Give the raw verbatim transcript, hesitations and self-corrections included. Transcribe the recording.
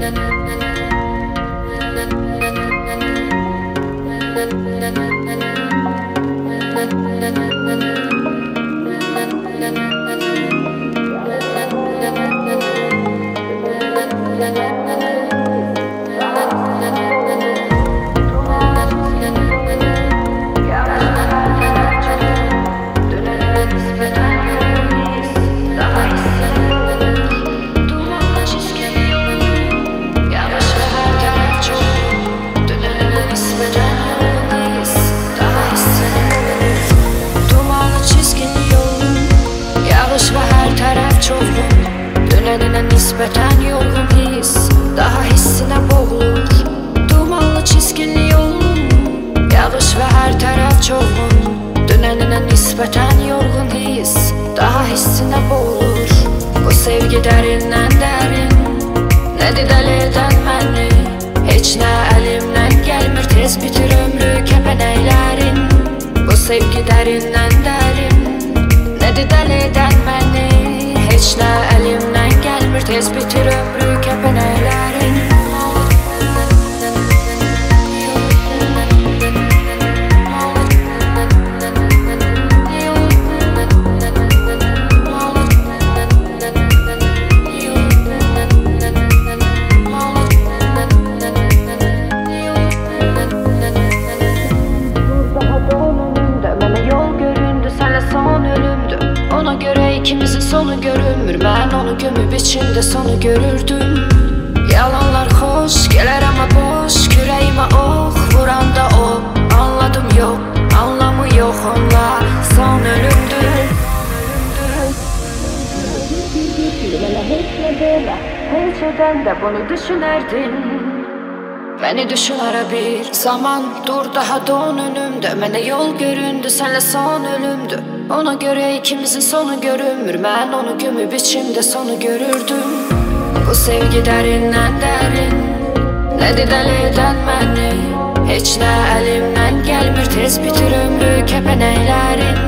Dönenine nispeten yorgun his, daha hissine boğulur. Dumanlı çizgili yolun, yağış ve her taraf çolgun. Dönenine nispeten yorgun his, daha hissine boğulur. Bu sevgi derinden derin, nedir deli eden beni? Hiç ne elimden gelmir, tez bitir ömrü kepeneylerin. Bu sevgi derinden derin, nedir deli eden beni? Hiç ne elimden gelmir, tez bitir ömrü kepeneylerin. Ona göre ikimizin sonu görünmür. Ben onu gömüp içinde sonu görürdüm. Yalanlar hoş gelir ama boş, küreğime ok vuranda o. Anladım yok, anlamı yok, onlar son ölümdür. Hiç eden de bunu düşünerdin. Beni düşün ara bir zaman, dur daha doğun önümde. Mene yol göründü, senle son ölümdü. Ona göre ikimizin sonu görünmür. Ben onu gömüp içimde sonu görürdüm. Bu sevgi derinden derin, nedir deli eden beni? Hiç ne elimden gelmir, tez bitir ömrü kepeneylerin.